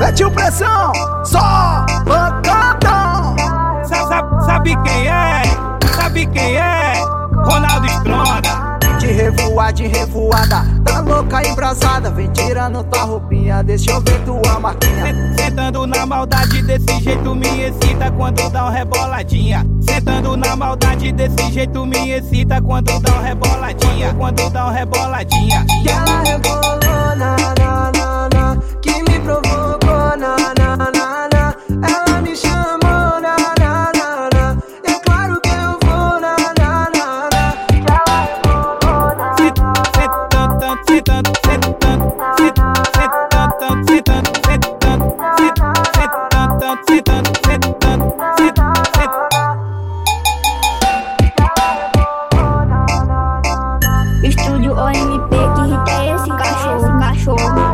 Mete o pressão, só pancadão. Sabe quem é? Sabe quem é? Ronaldo Stronda. De revoada, tá louca embrasada. Vem tirando tua roupinha, deixa eu ver tua marquinha. Sentando na maldade desse jeito me excita quando dá uma reboladinha. Sentando na maldade desse jeito me excita quando dá uma reboladinha. Quando dá uma reboladinha. E ela rebolou, na, que me provocou, na. Ela me chamou, na. É claro que eu vou, na. Que ela rebolou, na. Estúdio OMP que irrita esse cachorro.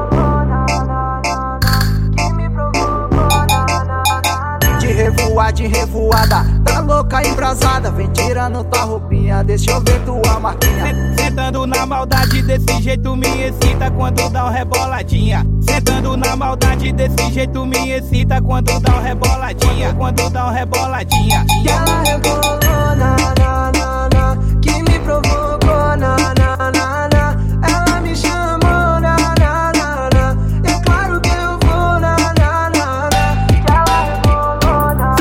De revoada, tá louca embrasada. Vem tirando tua roupinha, deixa eu ver tua marquinha. Sentando na maldade desse jeito me excita quando dá uma reboladinha. Sentando na maldade desse jeito me excita quando dá uma reboladinha. Quando dá uma reboladinha. E ela rebolou, na, que me provocou, na. Ela me chamou, na. É claro que eu vou, na. Que ela rebolou, na.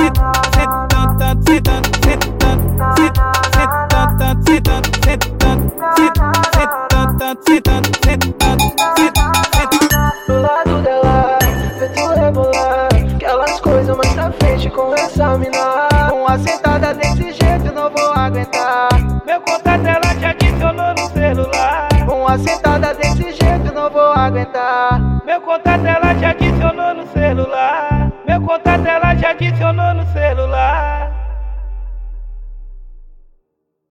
Do lado dela, vê tu rebolar aquelas coisas mais pra frente com essa mina. Uma sentada desse jeito não vou aguentar. Meu contato ela te adicionou no celular. Uma sentada desse jeito não vou aguentar. Meu contato ela te adicionou no celular. Meu contato ela te adicionou no celular.